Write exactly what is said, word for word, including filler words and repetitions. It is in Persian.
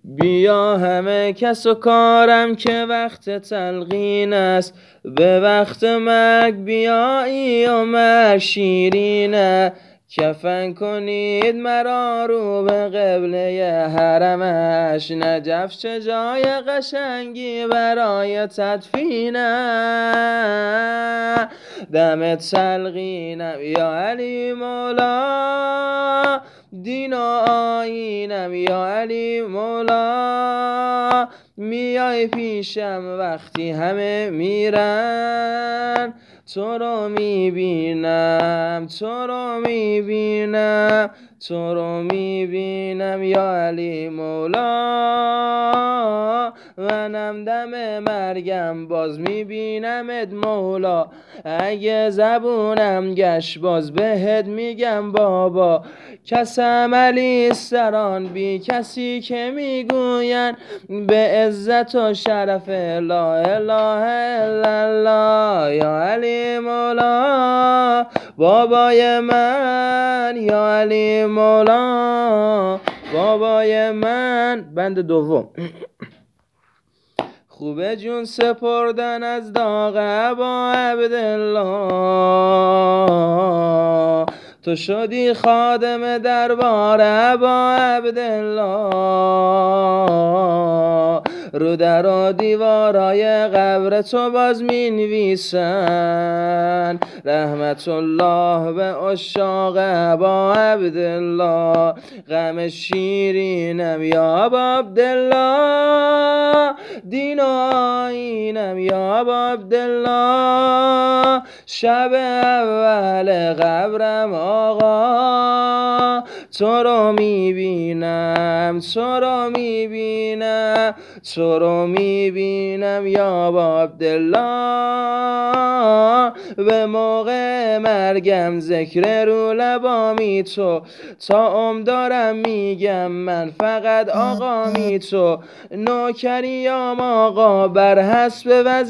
بیا همه کس و کارم که وقت تلقین است، به وقت مرگ بیایی و مرگ شیرینه. کفن کنید مرا رو به قبله حرمش، نجف چه جای قشنگی برای تدفینه. دم تلقینم یا علی مولا، دین و آیینم یا علی مولا. میای پیشم وقتی همه میرن، تو رو میبینم تو رو میبینم تو رو میبینم یا علی مولا. منم دم مرگم باز میبینمت مولا، اگه زبونم گشت باز بهت میگم بابا. کسم علی سران بی کسی که میگوین، به عزت و شرف لا اله الا الله. یا علی مولا بابای من، یا علی مولا بابای من. بند دوم. خوبه جون سپردن از داغ ابا عبدالله، تو شدی خادم دربار ابا عبدالله. رو در و دیوارای قبر تو باز می نویسن، رحمت الله به عشاق ابا عبدالله. غم شیرینم یا ابا عبدالله، دین و آیینم یا ابا عبدالله. شب اول قبرم آقا، تو رو میبینم تو رو میبینم تو رو میبینم یا ابا عبدالله. به موقع مرگم ذکر رو لبامی تو، تا عمر دارم میگم من فقط آقامی تو. نوکریام آقا بر حسب وضع